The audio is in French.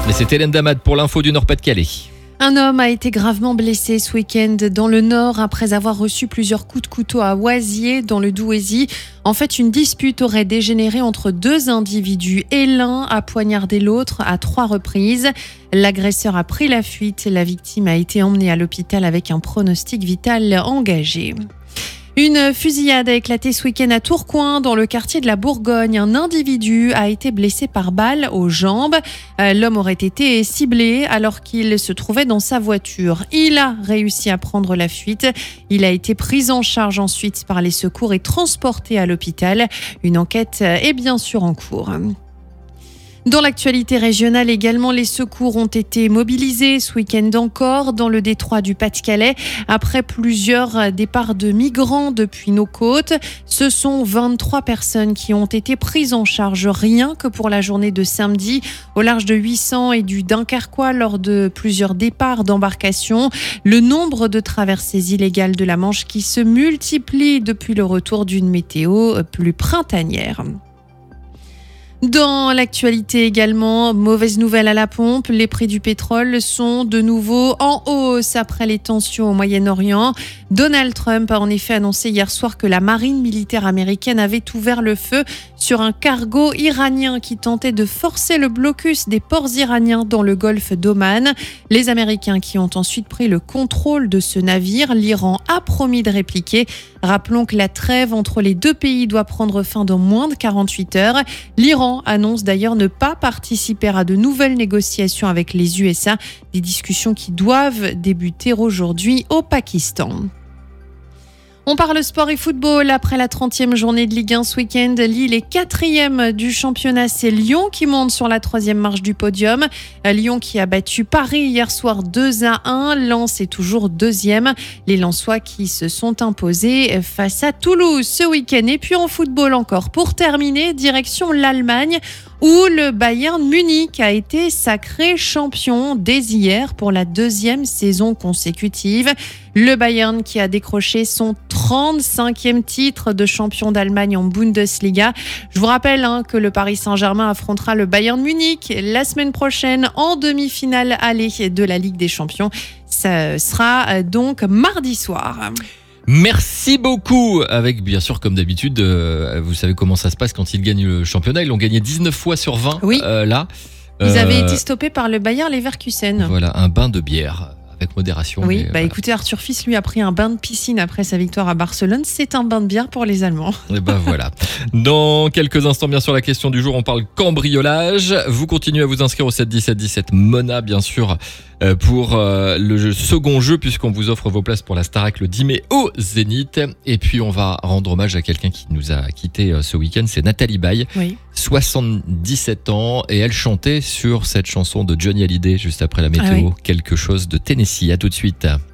Mais c'est Hélène Damad pour l'info du Nord-Pas-de-Calais. Un homme a été gravement blessé ce week-end dans le Nord après avoir reçu plusieurs coups de couteau à Oisier dans le Douaisis. En fait, une dispute aurait dégénéré entre deux individus et l'un a poignardé l'autre à 3 reprises. L'agresseur a pris la fuite. La victime a été emmenée à l'hôpital avec un pronostic vital engagé. Une fusillade a éclaté ce week-end à Tourcoing, dans le quartier de la Bourgogne. Un individu a été blessé par balle aux jambes. L'homme aurait été ciblé alors qu'il se trouvait dans sa voiture. Il a réussi à prendre la fuite. Il a été pris en charge ensuite par les secours et transporté à l'hôpital. Une enquête est bien sûr en cours. Dans l'actualité régionale également, les secours ont été mobilisés ce week-end encore dans le détroit du Pas-de-Calais. Après plusieurs départs de migrants depuis nos côtes, ce sont 23 personnes qui ont été prises en charge rien que pour la journée de samedi au large de 800 et du Dunkerquois lors de plusieurs départs d'embarcation. Le nombre de traversées illégales de la Manche qui se multiplie depuis le retour d'une météo plus printanière. Dans l'actualité également, mauvaise nouvelle à la pompe, les prix du pétrole sont de nouveau en hausse après les tensions au Moyen-Orient. Donald Trump a en effet annoncé hier soir que la marine militaire américaine avait ouvert le feu sur un cargo iranien qui tentait de forcer le blocus des ports iraniens dans le golfe d'Oman. Les Américains qui ont ensuite pris le contrôle de ce navire, l'Iran a promis de répliquer. Rappelons que la trêve entre les deux pays doit prendre fin dans moins de 48 heures. L'Iran annonce d'ailleurs ne pas participer à de nouvelles négociations avec les USA, des discussions qui doivent débuter aujourd'hui au Pakistan. On parle sport et football. Après la 30e journée de Ligue 1 ce week-end, Lille est 4e du championnat. C'est Lyon qui monte sur la 3e marche du podium. Lyon qui a battu Paris hier soir 2-1. Lens est toujours 2e. Les Lensois qui se sont imposés face à Toulouse ce week-end. Et puis en football encore. Pour terminer, direction l'Allemagne où le Bayern Munich a été sacré champion dès hier pour la 2e saison consécutive. Le Bayern qui a décroché son 35e titre de champion d'Allemagne en Bundesliga. Je vous rappelle que le Paris Saint-Germain affrontera le Bayern Munich la semaine prochaine en demi-finale aller de la Ligue des Champions. Ça sera donc mardi soir. Merci beaucoup. Avec bien sûr comme d'habitude, vous savez comment ça se passe quand ils gagnent le championnat. Ils l'ont gagné 19 fois sur 20 oui. Là. Ils avaient été stoppés par le Bayer Leverkusen. Voilà, un bain de bière. Avec modération. Oui, voilà. Écoutez, Arthur Fils lui a pris un bain de piscine après sa victoire à Barcelone. C'est un bain de bière pour les Allemands. Et voilà. Dans quelques instants, bien sûr, la question du jour, on parle cambriolage. Vous continuez à vous inscrire au 7 17 17 Mona, bien sûr, pour le second jeu, puisqu'on vous offre vos places pour la Starac le 10 mai au Zénith. Et puis, on va rendre hommage à quelqu'un qui nous a quittés ce week-end. C'est Nathalie Baye, 77 ans. Et elle chantait sur cette chanson de Johnny Hallyday, juste après la météo, quelque chose de Tennessee. À tout de suite.